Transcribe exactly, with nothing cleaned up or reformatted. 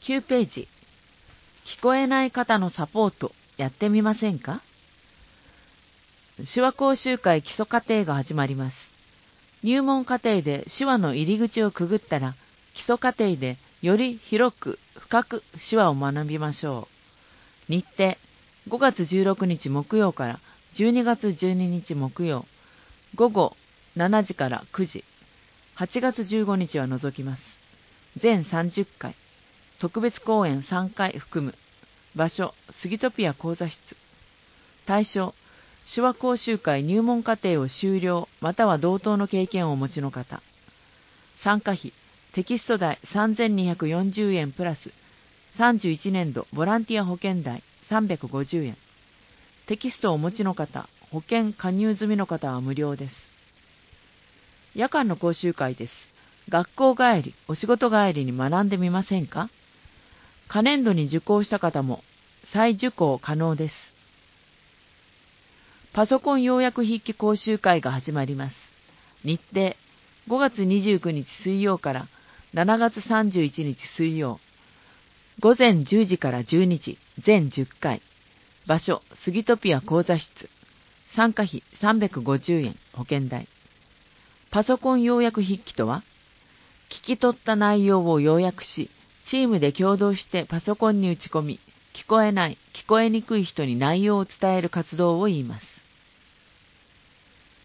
きゅうページ。聞こえない方のサポートやってみませんか？手話講習会基礎課程が始まります。入門課程で手話の入り口をくぐったら、基礎課程でより広く深く手話を学びましょう。日程、ごがつじゅうろくにち木曜からじゅうにがつじゅうににち木曜、午後しちじからくじ、はちがつじゅうごにちは除きます。全さんじゅっかい、特別講演さんかい含む。場所、スギトピア講座室。対象、手話講習会入門課程を修了または同等の経験をお持ちの方。参加費、テキスト代さんぜんにひゃくよんじゅうえんプラス、さんじゅういちねんどボランティア保険代さんびゃくごじゅうえん。テキストをお持ちの方、保険加入済みの方は無料です。夜間の講習会です。学校帰り、お仕事帰りに学んでみませんか？可年度に受講した方も再受講可能です。パソコン要約筆記講習会が始まります。日程、ごがつにじゅうくにち水曜からしちがつさんじゅういちにち水曜。午前じゅうじからじゅうにじ、全じゅっかい。場所、スギトピア講座室。参加費さんびゃくごじゅうえん、保険代。パソコン要約筆記とは、聞き取った内容を要約し、チームで共同してパソコンに打ち込み、聞こえない、聞こえにくい人に内容を伝える活動を言います。